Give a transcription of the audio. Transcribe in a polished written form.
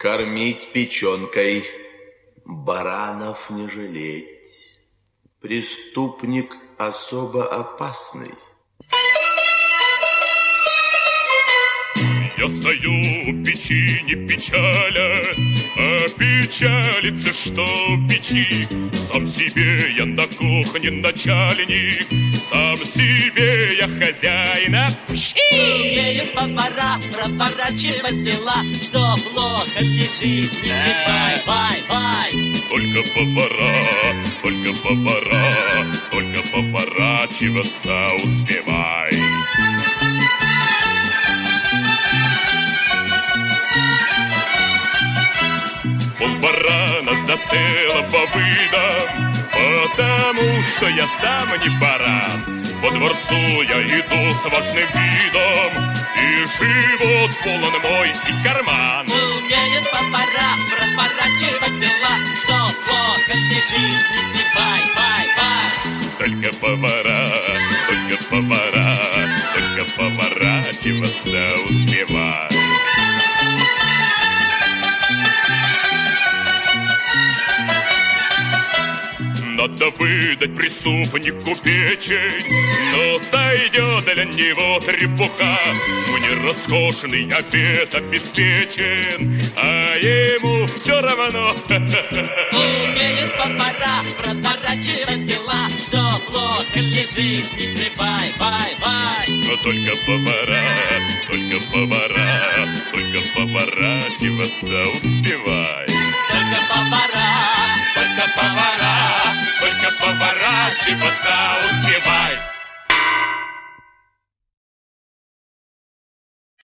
кормить печенкой, баранов не жалеть. Преступник особо опасный. Я стою у печи, не печалясь, а печалится, что в печи. Сам себе я на кухне начальник, сам себе я хозяина. Умеют повара проворачивать дела, что плохо лежит, не зевай, вай, вай. Только поворачиваться успевай. Полбарана за целого выдам, потому что я сам не баран. По дворцу я иду с важным видом, и живот полон мой и карман. Умеют повара проворачивать дела, что плохо лежит, не зевай, вай, вай. Только поворачиваться успевай. Надо выдать преступнику печень, но сойдет для него трепуха. Мне роскошный обед обеспечен, а ему все равно. Умеют повара проворачивать дела, что плохо лежит, не зевай, вай, вай. Но только поворачиваться успевай. Только поворачиваться успевай.